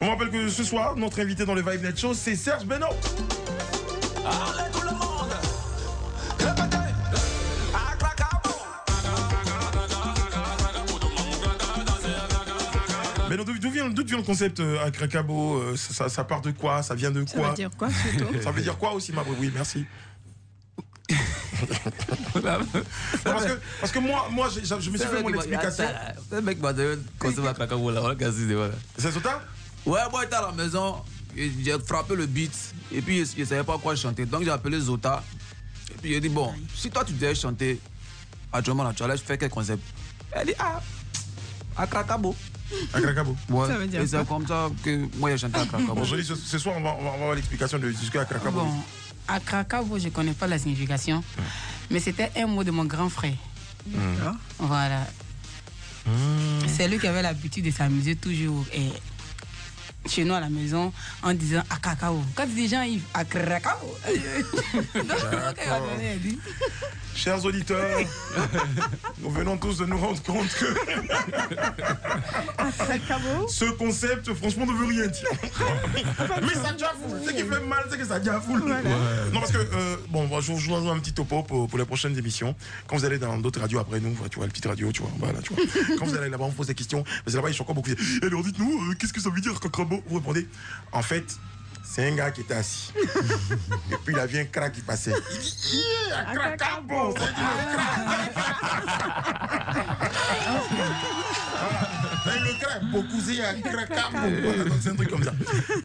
On rappelle que ce soir, notre invité dans le Vibe Net Show, c'est Serge Beno. Allez tout le monde. Beno, d'où vient le concept à Krakabo? Ça part de quoi? Ça vient de quoi? Ça veut dire quoi surtout? Ça veut dire quoi aussi, ma oui, merci. parce que moi je me suis fait mon explication. Le mec m'a donné concept à Krakabo là. C'est ça? Ouais, moi j'étais à la maison, j'ai frappé le beat et puis je ne savais pas quoi chanter. Donc j'ai appelé Zota et puis j'ai dit bon, si toi tu devais chanter à Drummond, tu allais faire quel concept? Elle dit à Krakabo. À Krakabo. Ouais. Ça veut dire et c'est quoi? comme ça que moi j'ai chanté à Krakabo. Aujourd'hui, ce soir, on va avoir l'explication de ce qu'est à Krakabo. Bon, à Krakabo, je ne connais pas la signification, mais c'était un mot de mon grand frère. Voilà. C'est lui qui avait l'habitude de s'amuser toujours chez nous à la maison en disant à Krakabo. Quand les gens ils à Krakabo. Chers auditeurs, nous venons tous de nous rendre compte que ce concept, franchement, ne veut rien dire. Mais ça déjà foule. Ce qui fait mal, c'est que ça déjà foule. Ouais. Non, parce que, bon, je vous joue un petit topo pour les prochaines émissions. Quand vous allez dans d'autres radios après nous, tu vois, les petites radios, tu vois, voilà, tu vois. Quand vous allez là-bas, on vous pose des questions. Mais là-bas, ils sont encore beaucoup. Et alors, dites-nous, qu'est-ce que ça veut dire, Krakabo? Vous répondez, en fait, c'est un gars qui était assis. Et puis il a vu un crack qui passait. Il dit, yeah, Krakabo! C'est le crack, beaucoup, c'est un Krakabo. Voilà, donc c'est un truc comme ça.